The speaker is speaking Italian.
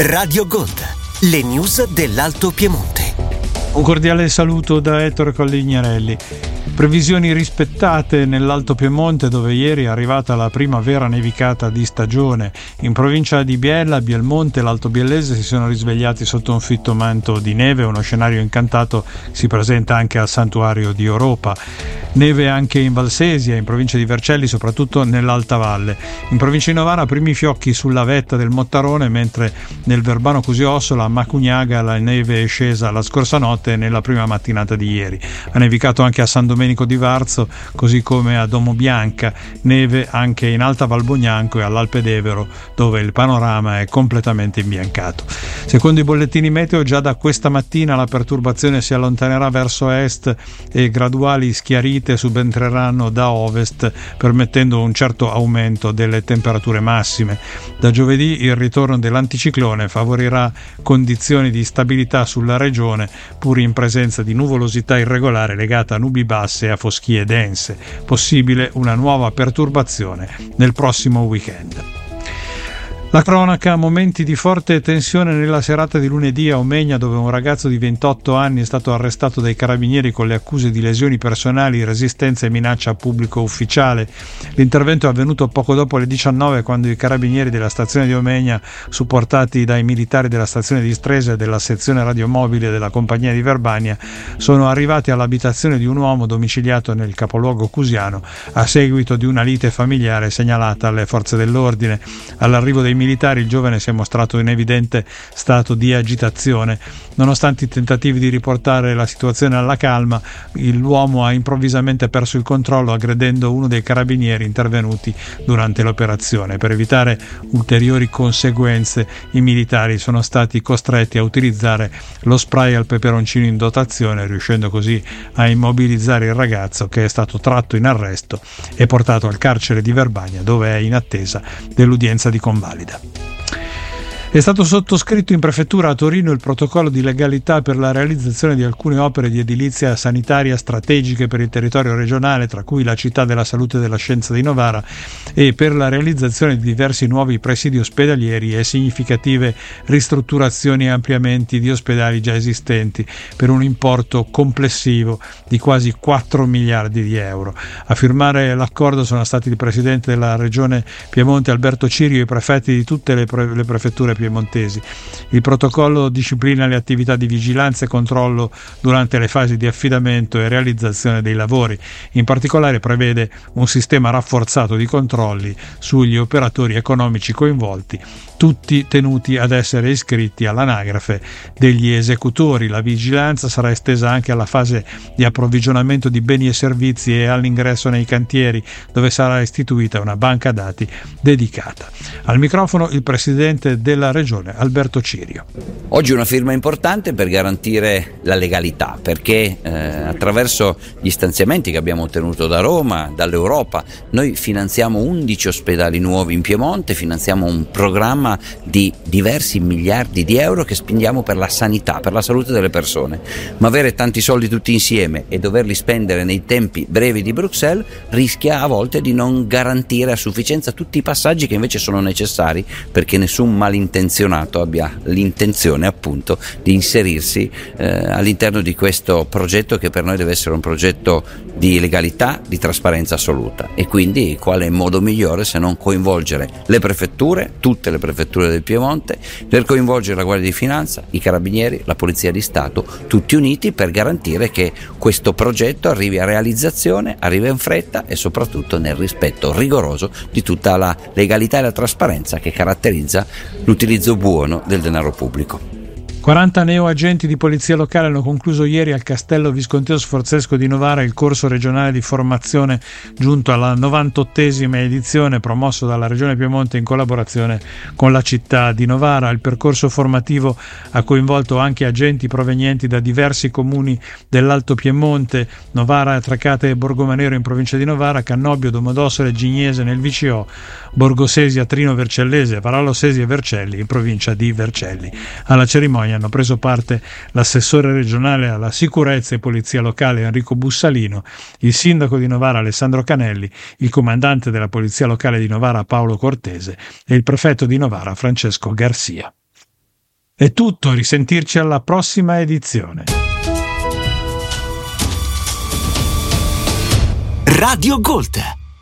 Radio Gold, le news dell'Alto Piemonte. Un cordiale saluto da Ettore Collignarelli. Previsioni rispettate nell'Alto Piemonte, dove ieri è arrivata la prima vera nevicata di stagione. In provincia di Biella, Bielmonte e l'Alto Biellese si sono risvegliati sotto un fitto manto di neve. Uno scenario incantato si presenta anche al santuario di Oropa. Neve anche in Valsesia, in provincia di Vercelli, soprattutto nell'Alta Valle. In provincia di Novara primi fiocchi sulla vetta del Mottarone, mentre nel Verbano Cusio-Ossola a Macugnaga la neve è scesa la scorsa notte e nella prima mattinata di ieri. Ha nevicato anche a San Domenico di Varzo, così come a Domobianca, neve anche in Alta Valbognanco e all'Alpe d'Evero, dove il panorama è completamente imbiancato. Secondo i bollettini meteo, già da questa mattina la perturbazione si allontanerà verso est e graduali schiarite subentreranno da ovest, permettendo un certo aumento delle temperature massime. Da giovedì il ritorno dell'anticiclone favorirà condizioni di stabilità sulla regione, pur in presenza di nuvolosità irregolare legata a nubi basse e a foschie dense. Possibile una nuova perturbazione nel prossimo weekend. La cronaca, momenti di forte tensione nella serata di lunedì a Omegna, dove un ragazzo di 28 anni è stato arrestato dai carabinieri con le accuse di lesioni personali, resistenza e minaccia a pubblico ufficiale. L'intervento è avvenuto poco dopo le 19, quando i carabinieri della stazione di Omegna, supportati dai militari della stazione di Stresa e della sezione radiomobile della compagnia di Verbania, sono arrivati all'abitazione di un uomo domiciliato nel capoluogo cusiano a seguito di una lite familiare segnalata alle forze dell'ordine. All'arrivo dei militari il giovane si è mostrato in evidente stato di agitazione. Nonostante i tentativi di riportare la situazione alla calma, l'uomo ha improvvisamente perso il controllo, aggredendo uno dei carabinieri intervenuti durante l'operazione. Per evitare ulteriori conseguenze, i militari sono stati costretti a utilizzare lo spray al peperoncino in dotazione, riuscendo così a immobilizzare il ragazzo, che è stato tratto in arresto e portato al carcere di Verbania, dove è in attesa dell'udienza di convalida. È stato sottoscritto in prefettura a Torino il protocollo di legalità per la realizzazione di alcune opere di edilizia sanitaria strategiche per il territorio regionale, tra cui la città della salute e della scienza di Novara, e per la realizzazione di diversi nuovi presidi ospedalieri e significative ristrutturazioni e ampliamenti di ospedali già esistenti, per un importo complessivo di quasi 4 miliardi di euro. A firmare l'accordo sono stati il presidente della regione Piemonte Alberto Cirio e i prefetti di tutte le prefetture piemontesi. Il protocollo disciplina le attività di vigilanza e controllo durante le fasi di affidamento e realizzazione dei lavori. In particolare prevede un sistema rafforzato di controlli sugli operatori economici coinvolti, tutti tenuti ad essere iscritti all'anagrafe degli esecutori. La vigilanza sarà estesa anche alla fase di approvvigionamento di beni e servizi e all'ingresso nei cantieri, dove sarà istituita una banca dati dedicata. Al microfono il presidente della regione Alberto Cirio. Oggi una firma importante per garantire la legalità, perché attraverso gli stanziamenti che abbiamo ottenuto da Roma, dall'Europa, noi finanziamo 11 ospedali nuovi in Piemonte, finanziamo un programma di diversi miliardi di euro che spendiamo per la sanità, per la salute delle persone. Ma avere tanti soldi tutti insieme e doverli spendere nei tempi brevi di Bruxelles rischia a volte di non garantire a sufficienza tutti i passaggi che invece sono necessari, perché nessun malintenzionato abbia l'intenzione appunto di inserirsi all'interno di questo progetto, che per noi deve essere un progetto di legalità, di trasparenza assoluta. E quindi quale modo migliore se non coinvolgere le prefetture, tutte le prefetture del Piemonte, per coinvolgere la Guardia di Finanza, i Carabinieri, la Polizia di Stato, tutti uniti per garantire che questo progetto arrivi a realizzazione, arrivi in fretta e soprattutto nel rispetto rigoroso di tutta la legalità e la trasparenza che caratterizza l'utilizzo buono del denaro pubblico. 40 neoagenti di polizia locale hanno concluso ieri al Castello Visconteo Sforzesco di Novara il corso regionale di formazione giunto alla 98esima edizione, promosso dalla Regione Piemonte in collaborazione con la città di Novara. Il percorso formativo ha coinvolto anche agenti provenienti da diversi comuni dell'Alto Piemonte: Novara, Trecate e Borgomanero in provincia di Novara, Cannobbio, Domodossola e Gignese nel VCO, Borgosesia, Trino Vercellese, Varallo Sesi e Vercelli in provincia di Vercelli. Alla cerimonia hanno preso parte l'assessore regionale alla sicurezza e polizia locale Enrico Bussalino, il sindaco di Novara Alessandro Canelli, il comandante della polizia locale di Novara Paolo Cortese e il prefetto di Novara Francesco Garcia. È tutto, risentirci alla prossima edizione. Radio Gold.